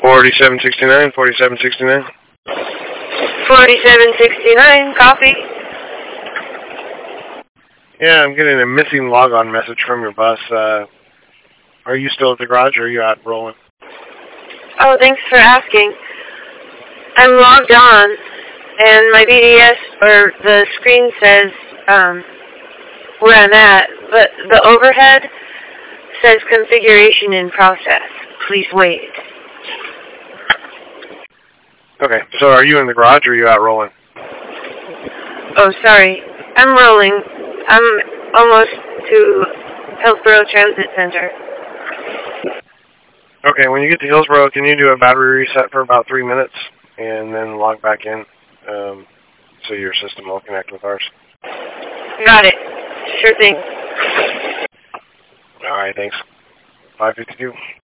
4769, 4769. 4769, copy. Yeah, I'm getting a missing logon message from your bus. Are you still at the garage or are you out rolling? Oh, thanks for asking. I'm logged on, and my BDS, or the screen says where I'm at, but the overhead says configuration in process. Please wait. Okay, so are you in the garage or are you out rolling? Oh, sorry. I'm rolling. I'm almost to Hillsborough Transit Center. Okay, when you get to Hillsborough, can you do a battery reset for about 3 minutes and then log back in so your system will connect with ours? Got it. Sure thing. All right, thanks. 552.